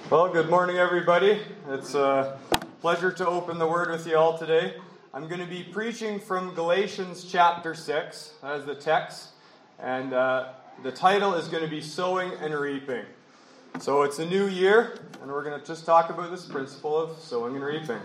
Well, good morning, everybody. It's a pleasure to open the Word with you all today. I'm going to be preaching from Galatians chapter 6 as the text, and the title is going to be Sowing and Reaping. So it's a new year, and we're going to just talk about this principle of sowing and reaping.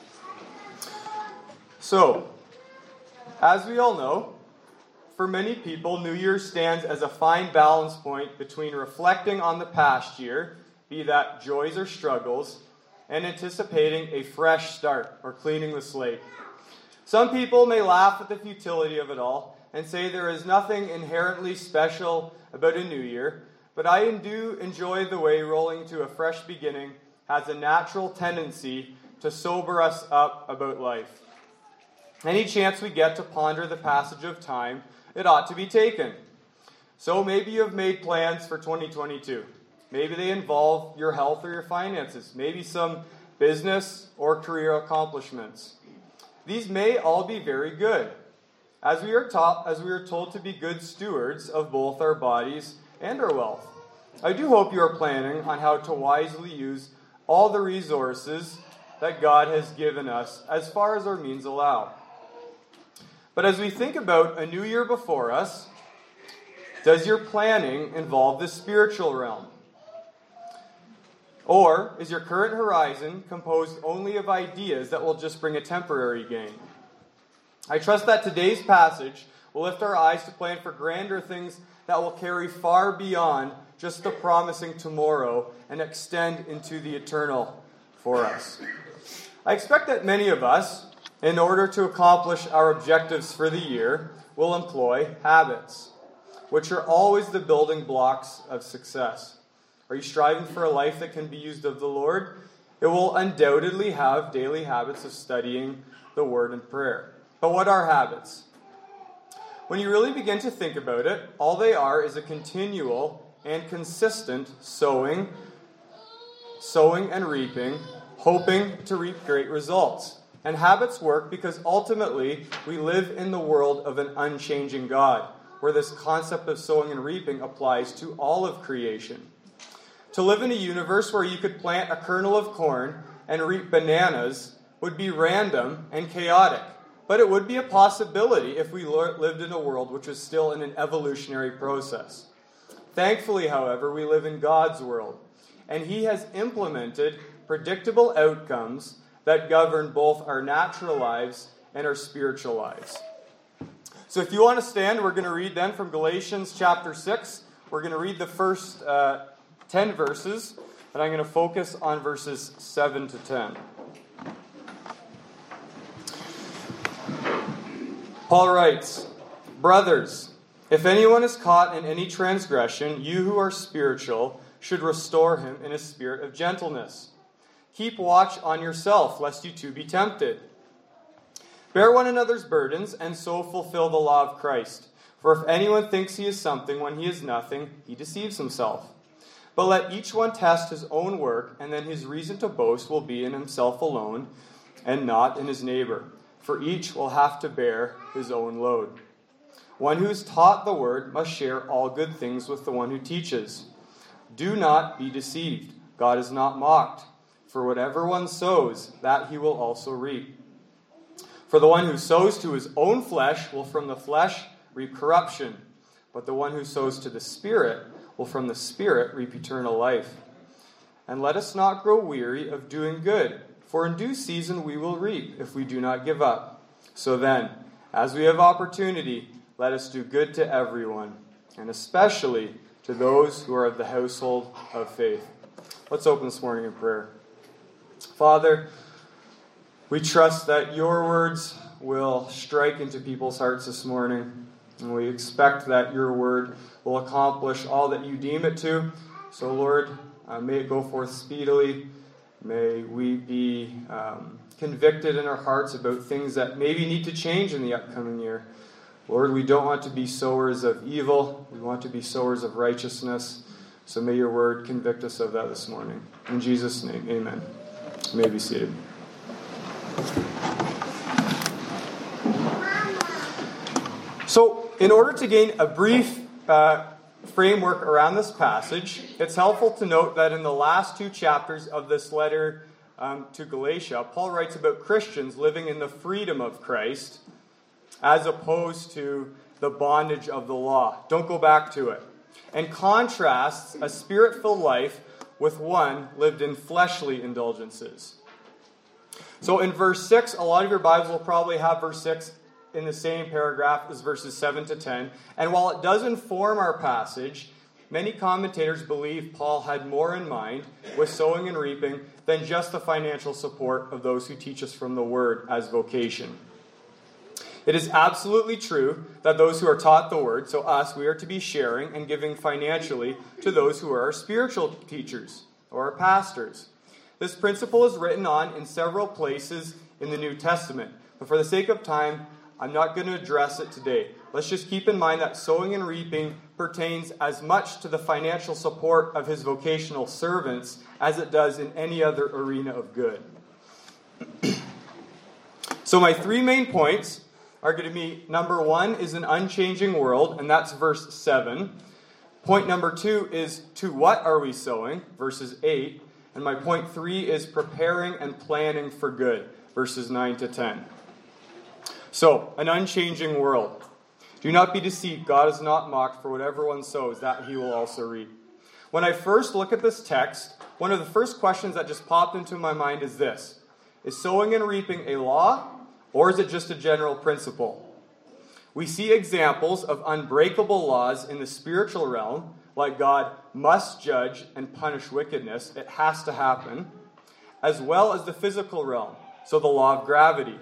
So, as we all know, for many people, New Year stands as a fine balance point between reflecting on the past year, be that joys or struggles, and anticipating a fresh start or cleaning the slate. Some people may laugh at the futility of it all and say there is nothing inherently special about a new year, but I do enjoy the way rolling to a fresh beginning has a natural tendency to sober us up about life. Any chance we get to ponder the passage of time, it ought to be taken. So maybe you have made plans for 2022. Maybe they involve your health or your finances. Maybe some business or career accomplishments. These may all be very good, as we are told to be good stewards of both our bodies and our wealth. I do hope you are planning on how to wisely use all the resources that God has given us as far as our means allow. But as we think about a new year before us, does your planning involve the spiritual realm? Or is your current horizon composed only of ideas that will just bring a temporary gain? I trust that today's passage will lift our eyes to plan for grander things that will carry far beyond just the promising tomorrow and extend into the eternal for us. I expect that many of us, in order to accomplish our objectives for the year, will employ habits, which are always the building blocks of success. Are you striving for a life that can be used of the Lord? It will undoubtedly have daily habits of studying the Word and prayer. But what are habits? When you really begin to think about it, all they are is a continual and consistent sowing and reaping, hoping to reap great results. And habits work because ultimately we live in the world of an unchanging God, where this concept of sowing and reaping applies to all of creation. To live in a universe where you could plant a kernel of corn and reap bananas would be random and chaotic. But it would be a possibility if we lived in a world which was still in an evolutionary process. Thankfully, however, we live in God's world, and He has implemented predictable outcomes that govern both our natural lives and our spiritual lives. So if you want to stand, we're going to read then from Galatians chapter 6. We're going to read the first 10 verses, and I'm going to focus on verses 7 to 10. Paul writes, "Brothers, if anyone is caught in any transgression, you who are spiritual should restore him in a spirit of gentleness. Keep watch on yourself, lest you too be tempted. Bear one another's burdens, and so fulfill the law of Christ. For if anyone thinks he is something when he is nothing, he deceives himself. But let each one test his own work, and then his reason to boast will be in himself alone, and not in his neighbor. For each will have to bear his own load. One who is taught the word must share all good things with the one who teaches. Do not be deceived. God is not mocked. For whatever one sows, that he will also reap. For the one who sows to his own flesh will from the flesh reap corruption, but the one who sows to the Spirit will from the Spirit reap eternal life. And let us not grow weary of doing good, for in due season we will reap if we do not give up. So then, as we have opportunity, let us do good to everyone, and especially to those who are of the household of faith." Let's open this morning in prayer. Father, we trust that your words will strike into people's hearts this morning, and we expect that your word will accomplish all that you deem it to. So, Lord, may it go forth speedily. May we be convicted in our hearts about things that maybe need to change in the upcoming year. Lord, we don't want to be sowers of evil. We want to be sowers of righteousness. So may your word convict us of that this morning. In Jesus' name, amen. You may be seated. So, in order to gain a brief framework around this passage, it's helpful to note that in the last 2 chapters of this letter to Galatia, Paul writes about Christians living in the freedom of Christ as opposed to the bondage of the law. Don't go back to it. And contrasts a spirit-filled life with one lived in fleshly indulgences. So in verse 6, a lot of your Bibles will probably have verse 6 in the same paragraph as verses 7 to 10. And while it does inform our passage, many commentators believe Paul had more in mind with sowing and reaping than just the financial support of those who teach us from the Word as vocation. It is absolutely true that those who are taught the Word, so us, we are to be sharing and giving financially to those who are our spiritual teachers or our pastors. This principle is written on in several places in the New Testament, but for the sake of time, I'm not going to address it today. Let's just keep in mind that sowing and reaping pertains as much to the financial support of his vocational servants as it does in any other arena of good. So my 3 main points are going to be, number 1 is an unchanging world, and that's verse 7. Point number 2 is, to what are we sowing? Verses 8. And my point 3 is preparing and planning for good, verses 9 to 10. So, an unchanging world. Do not be deceived. God is not mocked, for whatever one sows, that he will also reap. When I first look at this text, one of the first questions that just popped into my mind is this. Is sowing and reaping a law, or is it just a general principle? We see examples of unbreakable laws in the spiritual realm, like God must judge and punish wickedness, it has to happen, as well as the physical realm, so the law of gravity.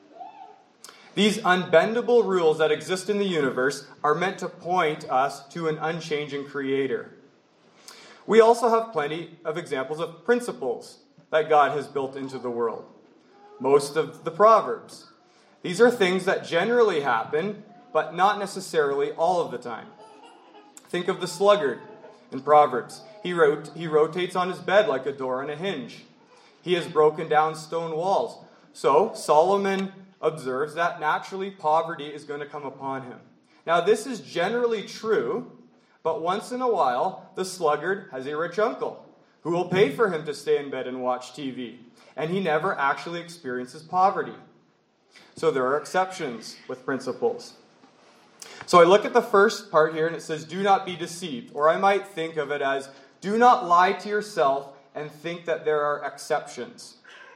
These unbendable rules that exist in the universe are meant to point us to an unchanging Creator. We also have plenty of examples of principles that God has built into the world. Most of the Proverbs. These are things that generally happen, but not necessarily all of the time. Think of the sluggard in Proverbs. He rotates on his bed like a door on a hinge. He has broken down stone walls. So Solomon observes that naturally poverty is going to come upon him. Now this is generally true, but once in a while the sluggard has a rich uncle who will pay for him to stay in bed and watch TV, and he never actually experiences poverty. So there are exceptions with principles. So I look at the first part here and it says, do not be deceived. Or I might think of it as, do not lie to yourself and think that there are exceptions.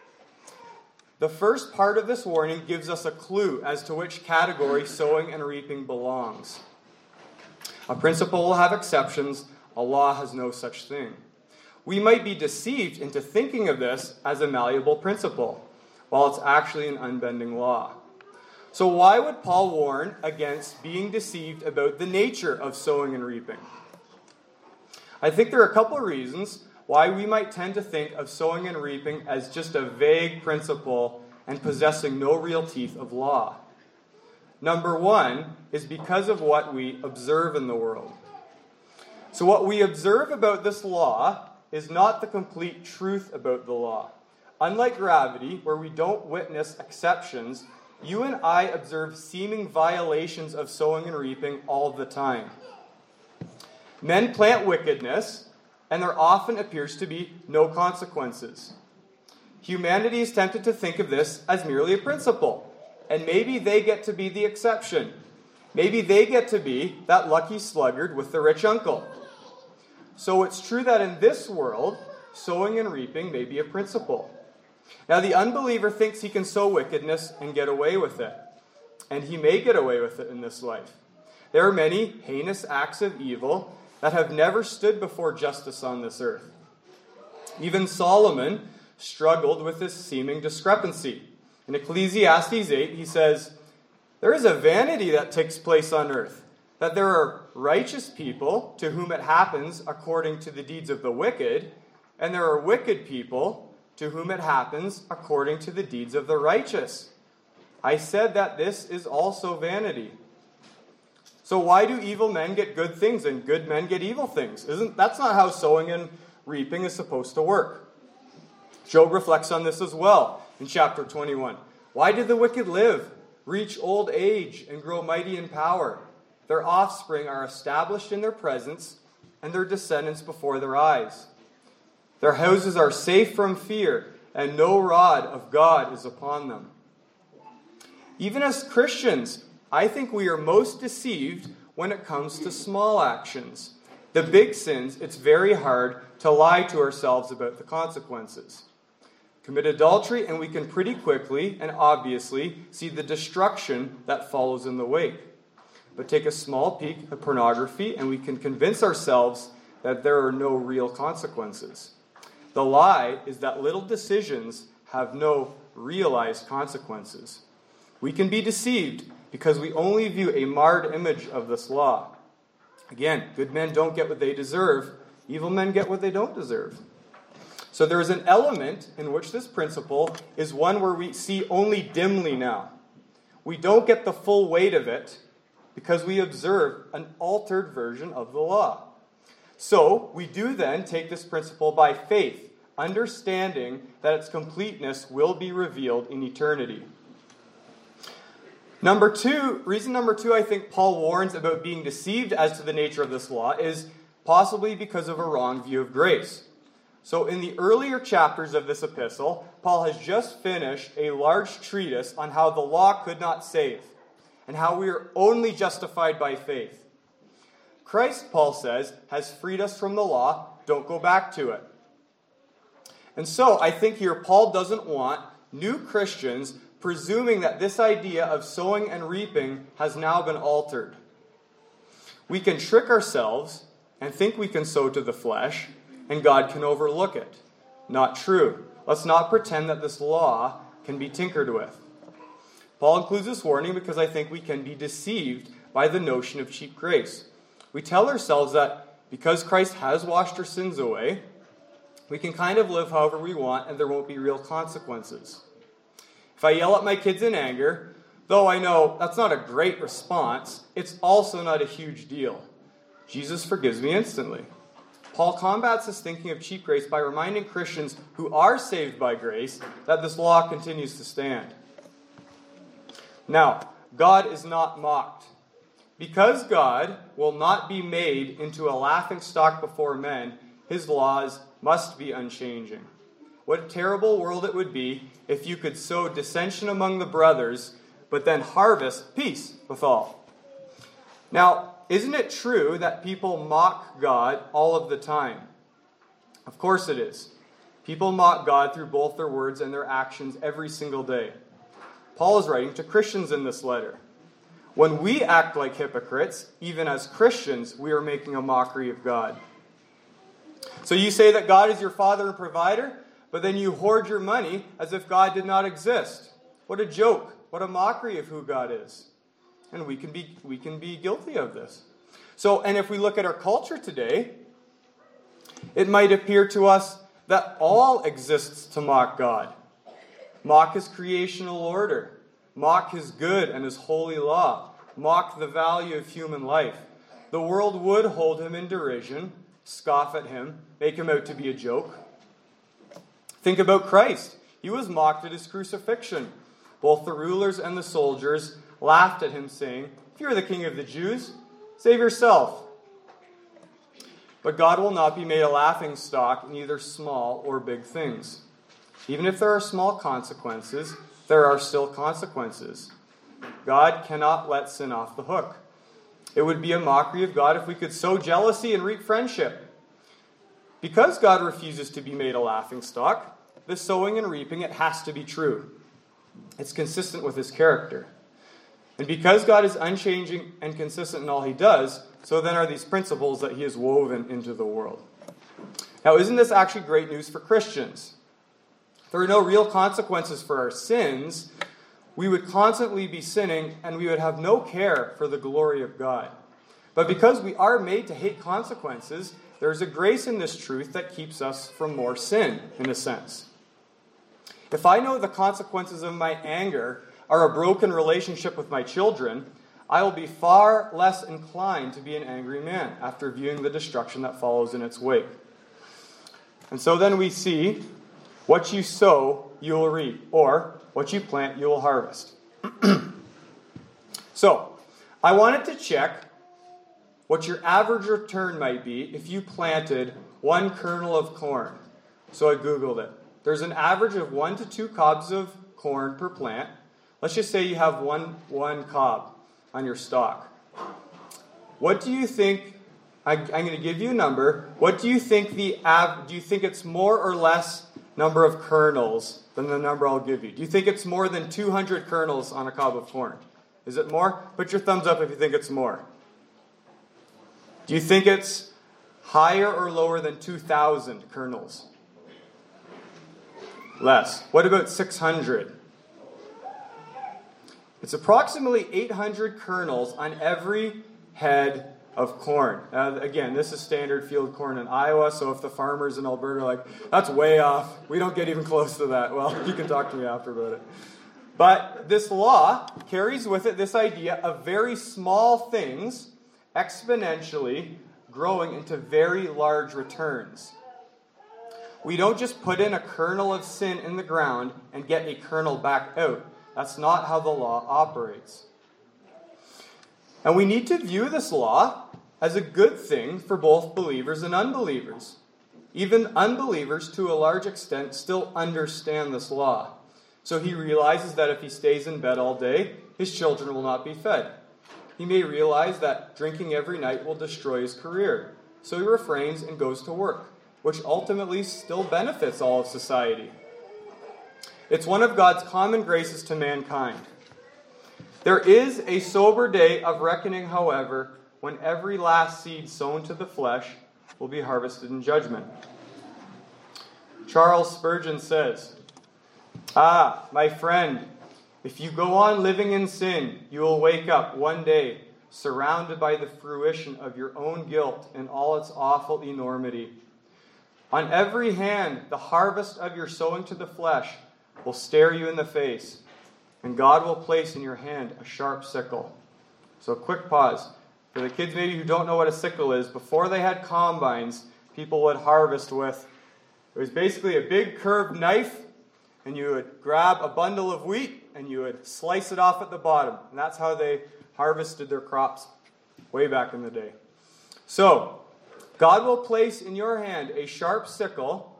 The first part of this warning gives us a clue as to which category sowing and reaping belongs. A principle will have exceptions. A law has no such thing. We might be deceived into thinking of this as a malleable principle, while it's actually an unbending law. So why would Paul warn against being deceived about the nature of sowing and reaping? I think there are a couple of reasons why we might tend to think of sowing and reaping as just a vague principle and possessing no real teeth of law. Number 1 is because of what we observe in the world. So what we observe about this law is not the complete truth about the law. Unlike gravity, where we don't witness exceptions, you and I observe seeming violations of sowing and reaping all the time. Men plant wickedness, and there often appears to be no consequences. Humanity is tempted to think of this as merely a principle, and maybe they get to be the exception. Maybe they get to be that lucky sluggard with the rich uncle. So it's true that in this world, sowing and reaping may be a principle. Now, the unbeliever thinks he can sow wickedness and get away with it. And he may get away with it in this life. There are many heinous acts of evil that have never stood before justice on this earth. Even Solomon struggled with this seeming discrepancy. In Ecclesiastes 8, he says, there is a vanity that takes place on earth, that there are righteous people to whom it happens according to the deeds of the wicked, and there are wicked people to whom it happens according to the deeds of the righteous. I said that this is also vanity. So why do evil men get good things and good men get evil things? That's not how sowing and reaping is supposed to work. Job reflects on this as well in chapter 21. Why did the wicked live, reach old age, and grow mighty in power? their offspring are established in their presence, and their descendants before their eyes. Their houses are safe from fear, and no rod of God is upon them. Even as Christians, I think we are most deceived when it comes to small actions. The big sins, it's very hard to lie to ourselves about the consequences. Commit adultery, and we can pretty quickly and obviously see the destruction that follows in the wake. But take a small peek at pornography, and we can convince ourselves that there are no real consequences. The lie is that little decisions have no realized consequences. We can be deceived because we only view a marred image of this law. Again, good men don't get what they deserve. Evil men get what they don't deserve. So there is an element in which this principle is one where we see only dimly now. We don't get the full weight of it because we observe an altered version of the law. So we do then take this principle by faith, understanding that its completeness will be revealed in eternity. Reason number two, I think Paul warns about being deceived as to the nature of this law is possibly because of a wrong view of grace. So in the earlier chapters of this epistle, Paul has just finished a large treatise on how the law could not save and how we are only justified by faith. Christ, Paul says, has freed us from the law. Don't go back to it. And so I think here Paul doesn't want new Christians presuming that this idea of sowing and reaping has now been altered. We can trick ourselves and think we can sow to the flesh, and God can overlook it. Not true. Let's not pretend that this law can be tinkered with. Paul includes this warning because I think we can be deceived by the notion of cheap grace. We tell ourselves that because Christ has washed our sins away, we can kind of live however we want and there won't be real consequences. If I yell at my kids in anger, though I know that's not a great response, it's also not a huge deal. Jesus forgives me instantly. Paul combats this thinking of cheap grace by reminding Christians who are saved by grace that this law continues to stand. Now, God is not mocked. Because God will not be made into a laughingstock before men, his laws must be unchanging. What a terrible world it would be if you could sow dissension among the brothers, but then harvest peace withal. Now, isn't it true that people mock God all of the time? Of course it is. People mock God through both their words and their actions every single day. Paul is writing to Christians in this letter. When we act like hypocrites, even as Christians, we are making a mockery of God. So you say that God is your father and provider, but then you hoard your money as if God did not exist. What a joke. What a mockery of who God is. And we can be guilty of this. So, and if we look at our culture today, it might appear to us that all exists to mock God. Mock his creational order. Mock his good and his holy law. Mock the value of human life. The world would hold him in derision, scoff at him, make him out to be a joke. Think about Christ. He was mocked at his crucifixion. Both the rulers and the soldiers laughed at him, saying, "If you're the king of the Jews, save yourself." But God will not be made a laughingstock in either small or big things. Even if there are small consequences, there are still consequences. God cannot let sin off the hook. It would be a mockery of God if we could sow jealousy and reap friendship. Because God refuses to be made a laughingstock, the sowing and reaping, it has to be true. It's consistent with his character. And because God is unchanging and consistent in all he does, so then are these principles that he has woven into the world. Now, isn't this actually great news for Christians? If there are no real consequences for our sins, we would constantly be sinning and we would have no care for the glory of God. But because we are made to hate consequences, there's a grace in this truth that keeps us from more sin, in a sense. If I know the consequences of my anger are a broken relationship with my children, I will be far less inclined to be an angry man after viewing the destruction that follows in its wake. And so then we see, what you sow, you will reap, or what you plant, you will harvest. So, I wanted to check what your average return might be if you planted 1 kernel of corn. So I Googled it. There's an average of 1 to 2 cobs of corn per plant. Let's just say you have one cob on your stalk. What do you think? I'm going to give you a number. What do you think do you think it's more or less number of kernels than the number I'll give you? Do you think it's more than 200 kernels on a cob of corn? Is it more? Put your thumbs up if you think it's more. Do you think it's higher or lower than 2,000 kernels? Less. What about 600? It's approximately 800 kernels on every head of corn. Again, this is standard field corn in Iowa, so if the farmers in Alberta are like, that's way off, we don't get even close to that, well, you can talk to me after about it. But this law carries with it this idea of very small things exponentially growing into very large returns. We don't just put in a kernel of sin in the ground and get a kernel back out. That's not how the law operates. And we need to view this law as a good thing for both believers and unbelievers. Even unbelievers, to a large extent, still understand this law. So he realizes that if he stays in bed all day, his children will not be fed. He may realize that drinking every night will destroy his career. So he refrains and goes to work, which ultimately still benefits all of society. It's one of God's common graces to mankind. There is a sober day of reckoning, however, when every last seed sown to the flesh will be harvested in judgment. Charles Spurgeon says, "Ah, my friend, if you go on living in sin, you will wake up one day surrounded by the fruition of your own guilt in all its awful enormity. On every hand, the harvest of your sowing to the flesh will stare you in the face, and God will place in your hand a sharp sickle." So quick pause. For the kids maybe who don't know what a sickle is, before they had combines, people would harvest with, it was basically a big curved knife, and you would grab a bundle of wheat, and you would slice it off at the bottom. And that's how they harvested their crops way back in the day. So, God will place in your hand a sharp sickle,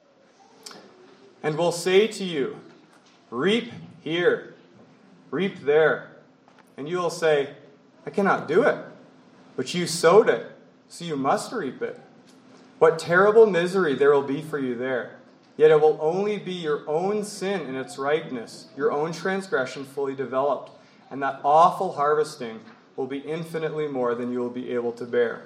and will say to you, "Reap here, reap there." And you will say, "I cannot do it." But you sowed it, so you must reap it. What terrible misery there will be for you there. Yet it will only be your own sin in its ripeness, your own transgression fully developed, and that awful harvesting will be infinitely more than you will be able to bear.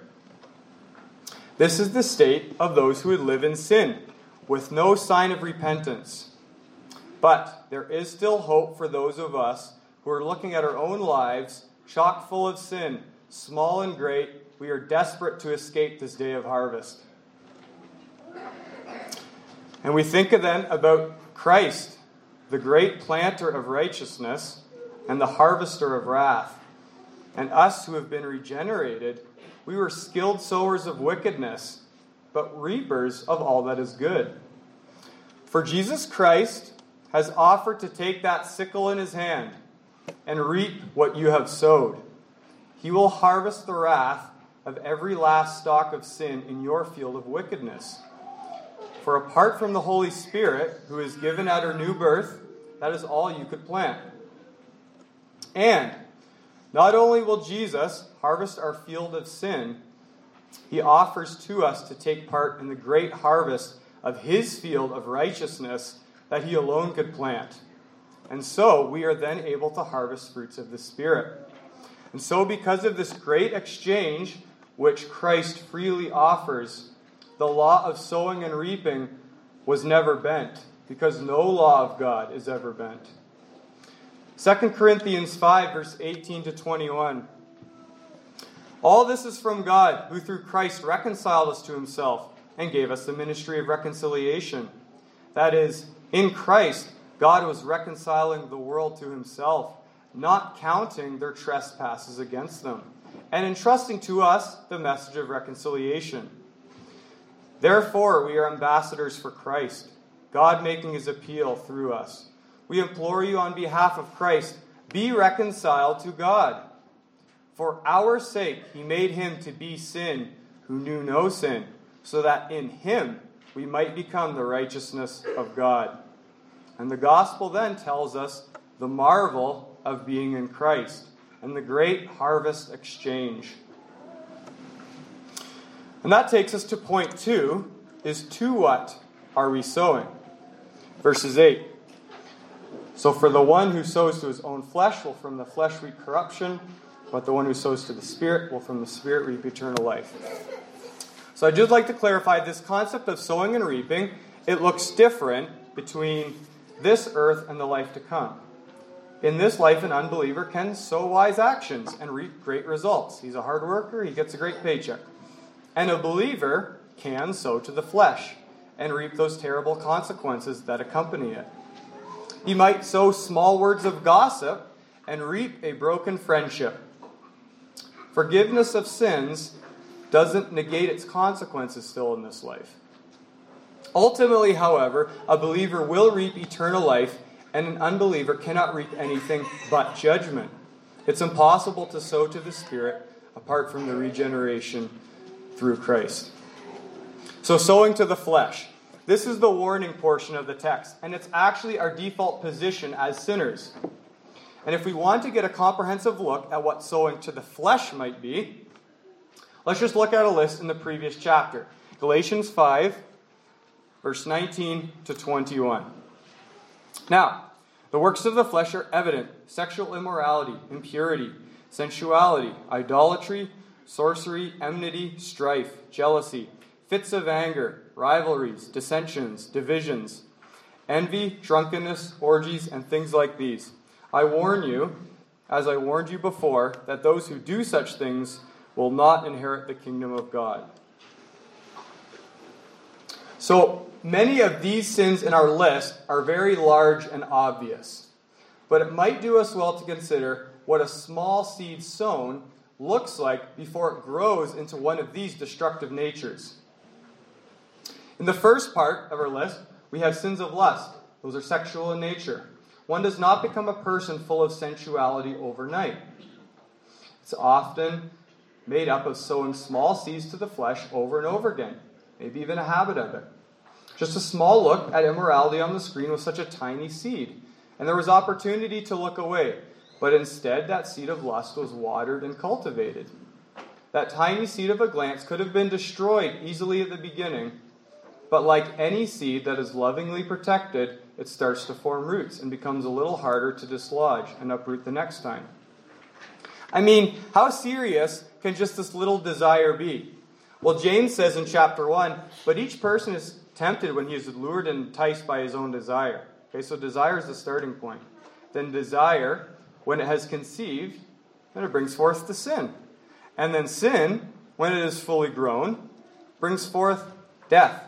This is the state of those who would live in sin, with no sign of repentance. But there is still hope for those of us who are looking at our own lives, chock full of sin, small and great. We are desperate to escape this day of harvest. And we think then about Christ, the great planter of righteousness and the harvester of wrath. And us who have been regenerated, we were skilled sowers of wickedness, but reapers of all that is good. For Jesus Christ has offered to take that sickle in his hand and reap what you have sowed. He will harvest the wrath of every last stalk of sin in your field of wickedness. For apart from the Holy Spirit, who is given at our new birth, that is all you could plant. And not only will Jesus harvest our field of sin, he offers to us to take part in the great harvest of his field of righteousness that he alone could plant. And so we are then able to harvest fruits of the Spirit. And so because of this great exchange which Christ freely offers, the law of sowing and reaping was never bent, because no law of God is ever bent. 2 Corinthians 5, verse 18 to 21. All this is from God, who through Christ reconciled us to himself and gave us the ministry of reconciliation. That is, in Christ, God was reconciling the world to himself, not counting their trespasses against them, and entrusting to us the message of reconciliation. Therefore, we are ambassadors for Christ, God making his appeal through us. We implore you on behalf of Christ, be reconciled to God. For our sake he made him to be sin who knew no sin, so that in him we might become the righteousness of God. And the gospel then tells us the marvel of being in Christ and the great harvest exchange. And that takes us to point 2, is to what are we sowing? Verses 8. So for the one who sows to his own flesh will from the flesh reap corruption, but the one who sows to the Spirit will from the Spirit reap eternal life. So I'd just like to clarify this concept of sowing and reaping. It looks different between this earth and the life to come. In this life, an unbeliever can sow wise actions and reap great results. He's a hard worker, he gets a great paycheck. And a believer can sow to the flesh and reap those terrible consequences that accompany it. He might sow small words of gossip and reap a broken friendship. Forgiveness of sins doesn't negate its consequences still in this life. Ultimately, however, a believer will reap eternal life, and an unbeliever cannot reap anything but judgment. It's impossible to sow to the Spirit apart from the regeneration through Christ. So sowing to the flesh. This is the warning portion of the text, and it's actually our default position as sinners. And if we want to get a comprehensive look at what sowing to the flesh might be, let's just look at a list in the previous chapter. Galatians 5, verse 19 to 21. Now, the works of the flesh are evident: sexual immorality, impurity, sensuality, idolatry, sorcery, enmity, strife, jealousy, fits of anger, rivalries, dissensions, divisions, envy, drunkenness, orgies, and things like these. I warn you, as I warned you before, that those who do such things will not inherit the kingdom of God. So, many of these sins in our list are very large and obvious. But it might do us well to consider what a small seed sown looks like before it grows into one of these destructive natures. In the first part of our list, we have sins of lust. Those are sexual in nature. One does not become a person full of sensuality overnight. It's often made up of sowing small seeds to the flesh over and over again, maybe even a habit of it. Just a small look at immorality on the screen was such a tiny seed, and there was opportunity to look away, but instead that seed of lust was watered and cultivated. That tiny seed of a glance could have been destroyed easily at the beginning, but like any seed that is lovingly protected, it starts to form roots and becomes a little harder to dislodge and uproot the next time. I mean, how serious can just this little desire be? Well, James says in chapter 1, but each person is tempted when he is lured and enticed by his own desire. Okay, so desire is the starting point. Then desire, when it has conceived, then it brings forth the sin. And then sin, when it is fully grown, brings forth death.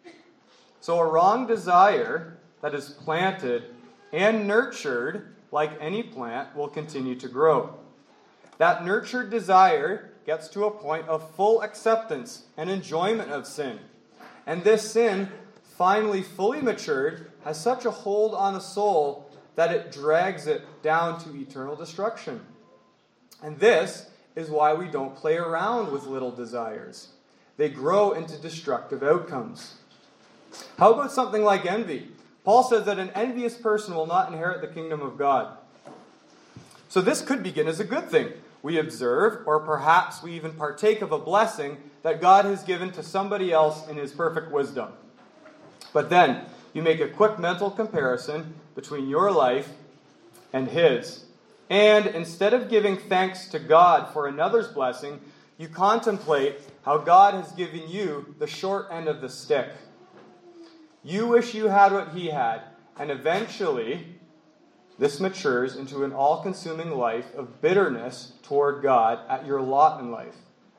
So a wrong desire that is planted and nurtured, like any plant, will continue to grow. That nurtured desire gets to a point of full acceptance and enjoyment of sin. And this sin, finally fully matured, has such a hold on the soul that it drags it down to eternal destruction. And this is why we don't play around with little desires. They grow into destructive outcomes. How about something like envy? Paul says that an envious person will not inherit the kingdom of God. So this could begin as a good thing. We observe, or perhaps we even partake of a blessing that God has given to somebody else in his perfect wisdom. But then, you make a quick mental comparison between your life and his. And instead of giving thanks to God for another's blessing, you contemplate how God has given you the short end of the stick. You wish you had what he had, and eventually this matures into an all-consuming life of bitterness toward God at your lot in life.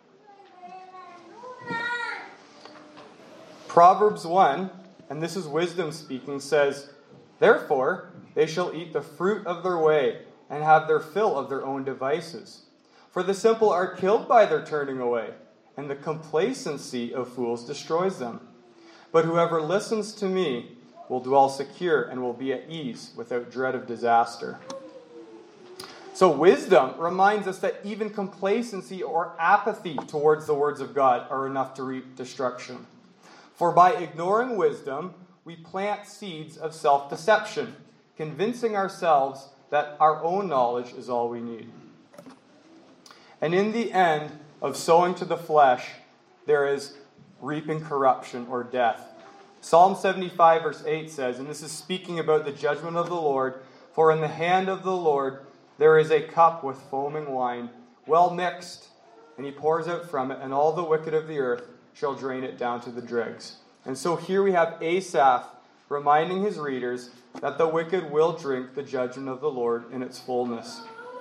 Proverbs 1, and this is wisdom speaking, says, therefore they shall eat the fruit of their way, and have their fill of their own devices. For the simple are killed by their turning away, and the complacency of fools destroys them. But whoever listens to me will dwell secure and will be at ease without dread of disaster. So wisdom reminds us that even complacency or apathy towards the words of God are enough to reap destruction. For by ignoring wisdom, we plant seeds of self-deception, convincing ourselves that our own knowledge is all we need. And in the end of sowing to the flesh, there is reaping corruption or death. Psalm 75 verse 8 says, and this is speaking about the judgment of the Lord, for in the hand of the Lord there is a cup with foaming wine, well mixed, and he pours out from it, and all the wicked of the earth shall drain it down to the dregs. And so here we have Asaph reminding his readers that the wicked will drink the judgment of the Lord in its fullness.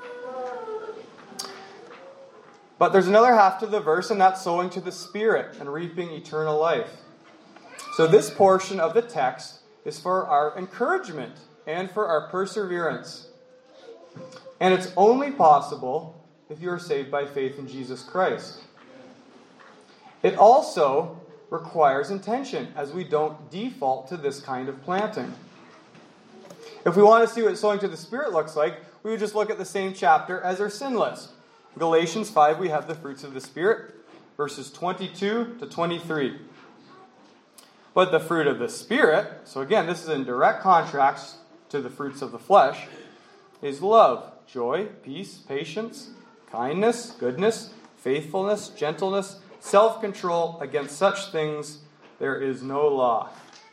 But there's another half to the verse, and that's sowing to the Spirit and reaping eternal life. So this portion of the text is for our encouragement and for our perseverance. And it's only possible if you are saved by faith in Jesus Christ. It also requires intention, as we don't default to this kind of planting. If we want to see what sowing to the Spirit looks like, we would just look at the same chapter as our sin list. In Galatians 5, we have the fruits of the Spirit, verses 22 to 23. But the fruit of the Spirit, so again, this is in direct contrast to the fruits of the flesh, is love, joy, peace, patience, kindness, goodness, faithfulness, gentleness, self-control. Against such things there is no law.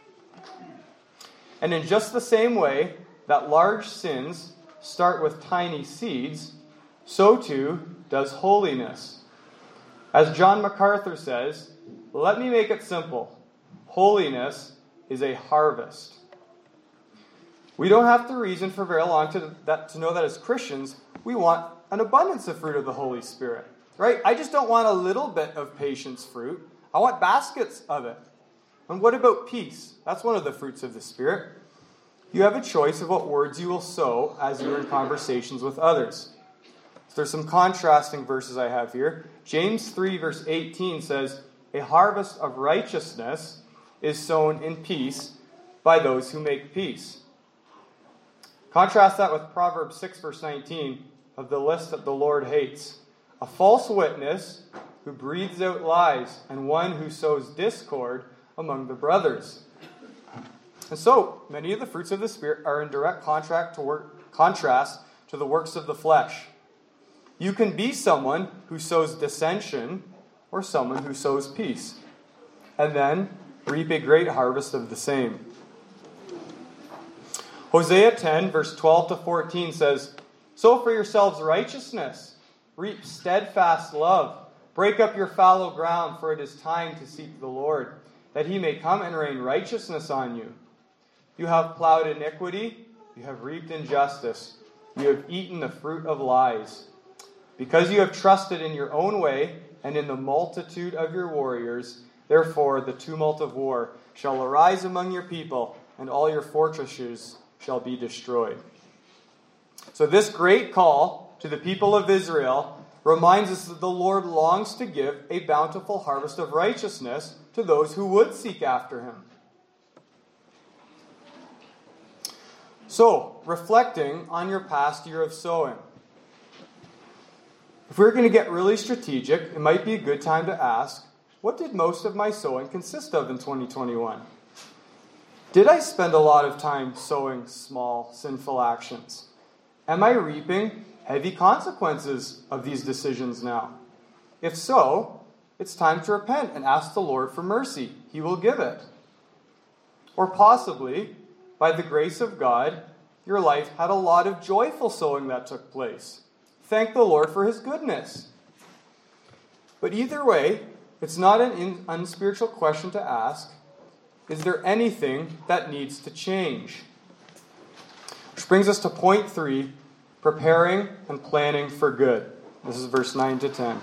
And in just the same way that large sins start with tiny seeds, so too does holiness. As John MacArthur says, let me make it simple. Holiness is a harvest. We don't have to reason for very long to know that as Christians, we want an abundance of fruit of the Holy Spirit. Right? I just don't want a little bit of patience fruit. I want baskets of it. And what about peace? That's one of the fruits of the Spirit. You have a choice of what words you will sow as you're in conversations with others. So there's some contrasting verses I have here. James 3 verse 18 says, a harvest of righteousness is sown in peace by those who make peace. Contrast that with Proverbs 6 verse 19 of the list that the Lord hates. A false witness who breathes out lies, and one who sows discord among the brothers. And so, many of the fruits of the Spirit are in direct contrast to the works of the flesh. You can be someone who sows dissension or someone who sows peace, and then reap a great harvest of the same. Hosea 10, verse 12 to 14 says, sow for yourselves righteousness, reap steadfast love, break up your fallow ground, for it is time to seek the Lord, that he may come and rain righteousness on you. You have plowed iniquity, you have reaped injustice, you have eaten the fruit of lies. Because you have trusted in your own way and in the multitude of your warriors, therefore the tumult of war shall arise among your people, and all your fortresses shall be destroyed. So this great call to the people of Israel reminds us that the Lord longs to give a bountiful harvest of righteousness to those who would seek after him. So, reflecting on your past year of sowing. If we're going to get really strategic, it might be a good time to ask, what did most of my sowing consist of in 2021? Did I spend a lot of time sowing small, sinful actions? Am I reaping heavy consequences of these decisions now? If so, it's time to repent and ask the Lord for mercy. He will give it. Or possibly, by the grace of God, your life had a lot of joyful sowing that took place. Thank the Lord for his goodness. But either way, it's not an unspiritual question to ask. Is there anything that needs to change? Which brings us to point 3, preparing and planning for good. This is verse 9 to 10.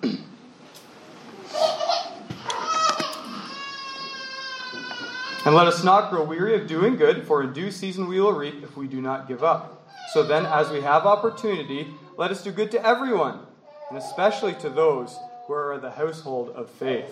And let us not grow weary of doing good, for in due season we will reap if we do not give up. So then, as we have opportunity, let us do good to everyone, and especially to those who are of the household of faith.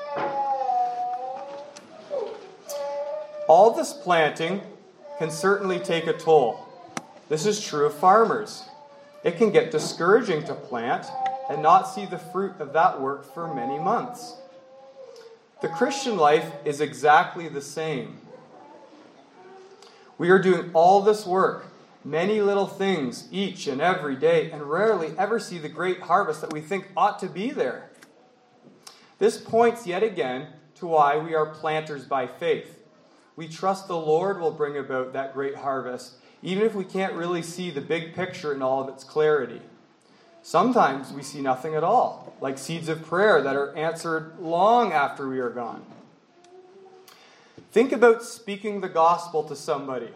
All this planting can certainly take a toll. This is true of farmers. It can get discouraging to plant and not see the fruit of that work for many months. The Christian life is exactly the same. We are doing all this work, many little things each and every day, and rarely ever see the great harvest that we think ought to be there. This points yet again to why we are planters by faith. We trust the Lord will bring about that great harvest, even if we can't really see the big picture in all of its clarity. Sometimes we see nothing at all, like seeds of prayer that are answered long after we are gone. Think about speaking the gospel to somebody.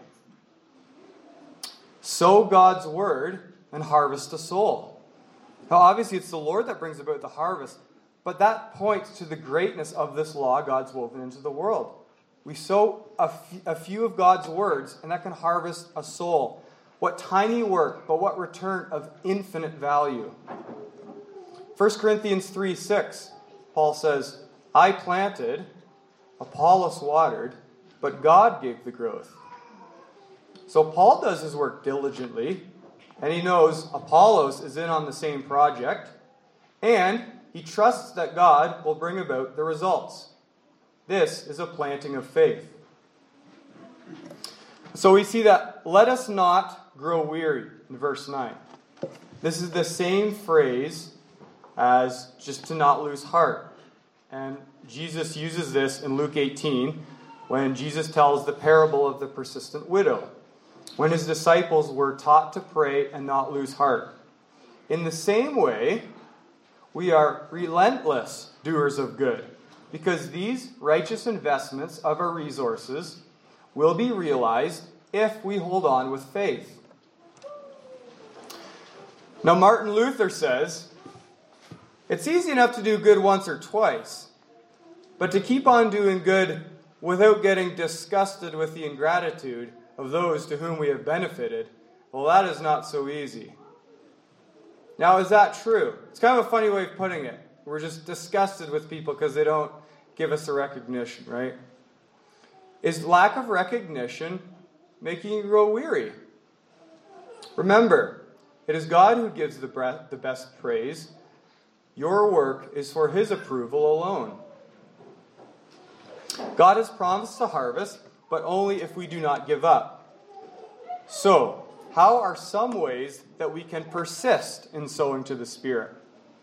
Sow God's word and harvest a soul. Now, obviously, it's the Lord that brings about the harvest, but that points to the greatness of this law God's woven into the world. We sow a few of God's words, and that can harvest a soul. What tiny work, but what return of infinite value. 1 Corinthians 3:6, Paul says, I planted, Apollos watered, but God gave the growth. So Paul does his work diligently, and he knows Apollos is in on the same project, and he trusts that God will bring about the results. This is a planting of faith. So we see that let us not grow weary in verse 9. This is the same phrase as just to not lose heart. And Jesus uses this in Luke 18 when Jesus tells the parable of the persistent widow, when his disciples were taught to pray and not lose heart. In the same way, we are relentless doers of good, because these righteous investments of our resources will be realized if we hold on with faith. Now, Martin Luther says, it's easy enough to do good once or twice, but to keep on doing good without getting disgusted with the ingratitude of those to whom we have benefited, well, that is not so easy. Now, is that true? It's kind of a funny way of putting it. We're just disgusted with people because they don't give us the recognition, right? Is lack of recognition making you grow weary? Remember, it is God who gives the best praise. Your work is for his approval alone. God has promised to harvest, but only if we do not give up. So, how are some ways that we can persist in sowing to the Spirit?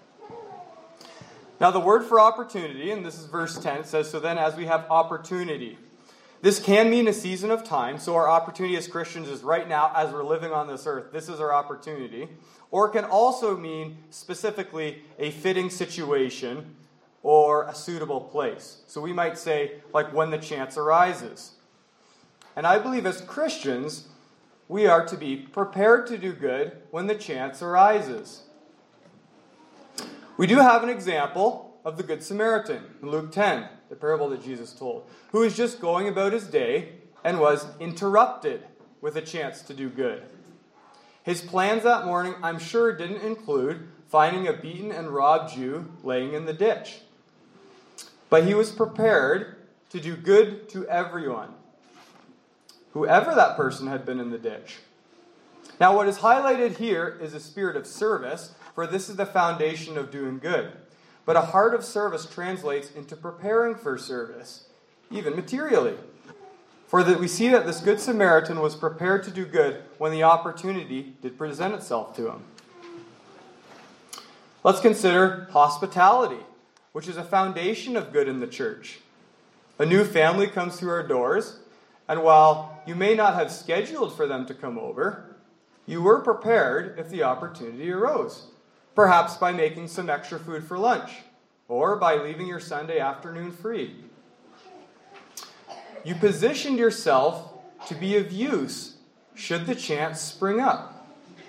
Now, the word for opportunity, and this is verse 10, it says, so then as we have opportunity. This can mean a season of time, so our opportunity as Christians is right now as we're living on this earth. This is our opportunity. Or it can also mean specifically a fitting situation or a suitable place. So we might say, like, when the chance arises. And I believe as Christians, we are to be prepared to do good when the chance arises. We do have an example of the Good Samaritan in Luke 10, the parable that Jesus told, who was just going about his day and was interrupted with a chance to do good. His plans that morning, I'm sure, didn't include finding a beaten and robbed Jew laying in the ditch. But he was prepared to do good to everyone, whoever that person had been in the ditch. Now, what is highlighted here is a spirit of service, for this is the foundation of doing good. But a heart of service translates into preparing for service, even materially. For that we see that this Good Samaritan was prepared to do good when the opportunity did present itself to him. Let's consider hospitality, which is a foundation of good in the church. A new family comes through our doors, and while you may not have scheduled for them to come over, you were prepared if the opportunity arose. Perhaps by making some extra food for lunch, or by leaving your Sunday afternoon free. You positioned yourself to be of use should the chance spring up.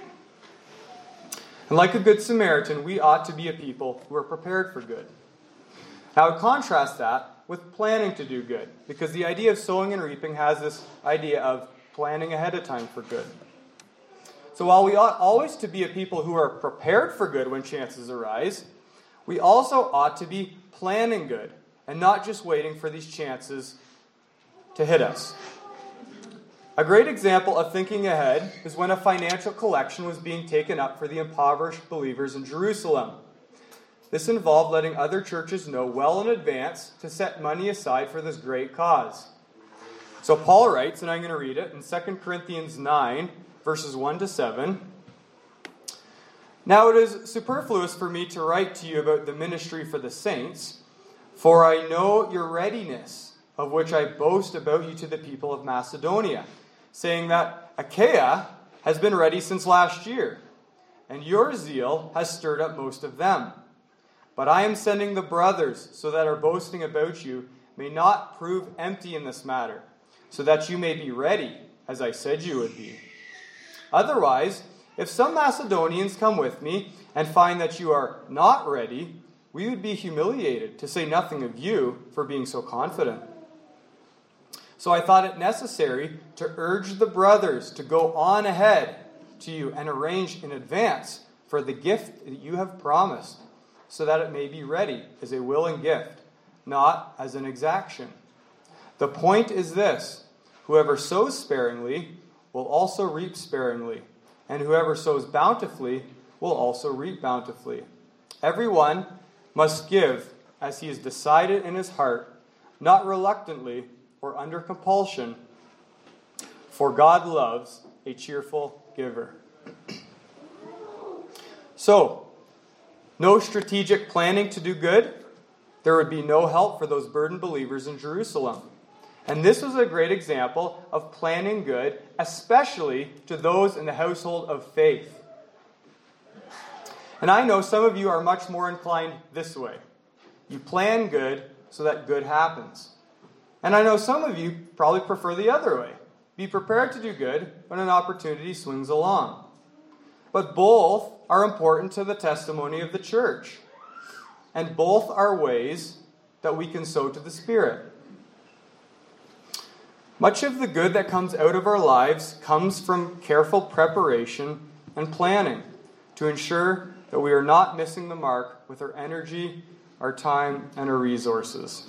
And like a Good Samaritan, we ought to be a people who are prepared for good. Now, I would contrast that with planning to do good, because the idea of sowing and reaping has this idea of planning ahead of time for good. So while we ought always to be a people who are prepared for good when chances arise, we also ought to be planning good and not just waiting for these chances to hit us. A great example of thinking ahead is when a financial collection was being taken up for the impoverished believers in Jerusalem. This involved letting other churches know well in advance to set money aside for this great cause. So Paul writes, and I'm going to read it, in 2 Corinthians 9, verses 1 to 7. Now it is superfluous for me to write to you about the ministry for the saints, for I know your readiness, of which I boast about you to the people of Macedonia, saying that Achaia has been ready since last year, and your zeal has stirred up most of them. But I am sending the brothers, so that our boasting about you may not prove empty in this matter, so that you may be ready, as I said you would be. Otherwise, if some Macedonians come with me and find that you are not ready, we would be humiliated, to say nothing of you, for being so confident. So I thought it necessary to urge the brothers to go on ahead to you and arrange in advance for the gift that you have promised, so that it may be ready as a willing gift, not as an exaction. The point is this: whoever sows sparingly will also reap sparingly, and whoever sows bountifully will also reap bountifully. Everyone must give as he has decided in his heart, not reluctantly or under compulsion, for God loves a cheerful giver. So, no strategic planning to do good, there would be no help for those burdened believers in Jerusalem. And this was a great example of planning good, especially to those in the household of faith. And I know some of you are much more inclined this way. You plan good so that good happens. And I know some of you probably prefer the other way. Be prepared to do good when an opportunity swings along. But both are important to the testimony of the church. And both are ways that we can sow to the Spirit. Much of the good that comes out of our lives comes from careful preparation and planning to ensure that we are not missing the mark with our energy, our time, and our resources.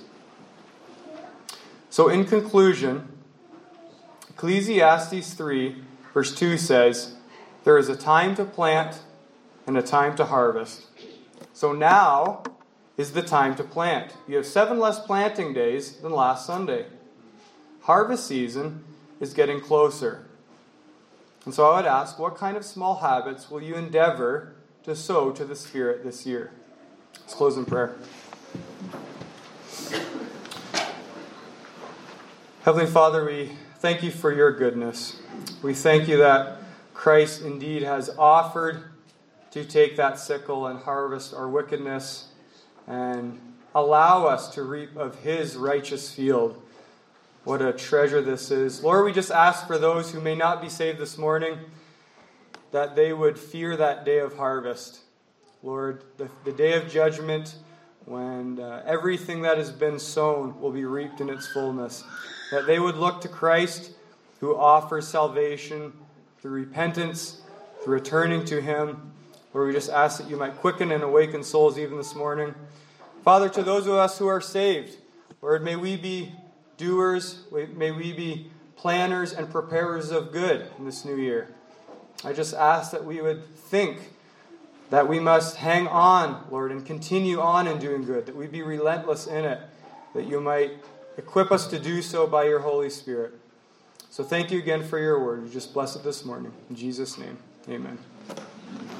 So in conclusion, Ecclesiastes 3, verse 2 says, there is a time to plant and a time to harvest. So now is the time to plant. You have 7 less planting days than last Sunday. Harvest season is getting closer. And so I would ask, what kind of small habits will you endeavor to sow to the Spirit this year? Let's close in prayer. Heavenly Father, we thank you for your goodness. We thank you that Christ indeed has offered to take that sickle and harvest our wickedness and allow us to reap of his righteous field. What a treasure this is. Lord, we just ask for those who may not be saved this morning that they would fear that day of harvest. Lord, the day of judgment when everything that has been sown will be reaped in its fullness. That they would look to Christ who offers salvation through repentance, through returning to him. Lord, we just ask that you might quicken and awaken souls even this morning. Father, to those of us who are saved, Lord, may we be doers, may we be planners and preparers of good in this new year. I just ask that we would think that we must hang on, Lord, and continue on in doing good, that we be relentless in it, that you might equip us to do so by your Holy Spirit. So thank you again for your word. You just bless it this morning. In Jesus' name, amen.